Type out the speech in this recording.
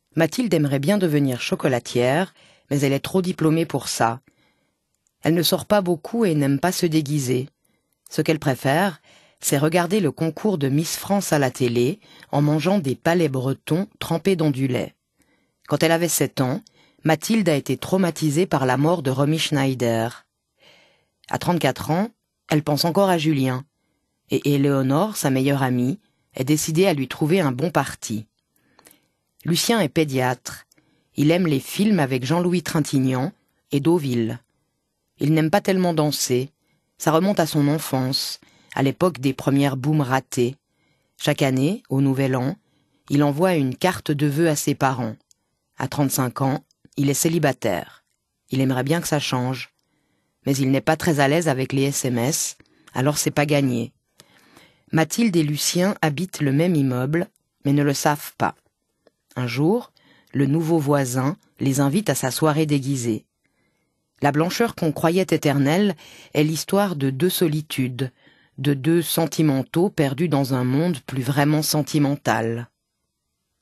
Mathilde aimerait bien devenir chocolatière, mais elle est trop diplômée pour ça. Elle ne sort pas beaucoup et n'aime pas se déguiser. Ce qu'elle préfère, c'est regarder le concours de Miss France à la télé en mangeant des palais bretons trempés dans du lait. Quand elle avait 7 ans, Mathilde a été traumatisée par la mort de Romy Schneider. À 34 ans, elle pense encore à Julien. Et Éléonore, sa meilleure amie, est décidée à lui trouver un bon parti. Lucien est pédiatre. Il aime les films avec Jean-Louis Trintignant et Deauville. Il n'aime pas tellement danser. Ça remonte à son enfance, à l'époque des premières booms ratées. Chaque année, au Nouvel An, il envoie une carte de vœux à ses parents. À 35 ans, il est célibataire. Il aimerait bien que ça change. Mais il n'est pas très à l'aise avec les SMS, alors c'est pas gagné. Mathilde et Lucien habitent le même immeuble, mais ne le savent pas. Un jour, le nouveau voisin les invite à sa soirée déguisée. La blancheur qu'on croyait éternelle est l'histoire de 2 solitudes, de 2 sentimentaux perdus dans un monde plus vraiment sentimental.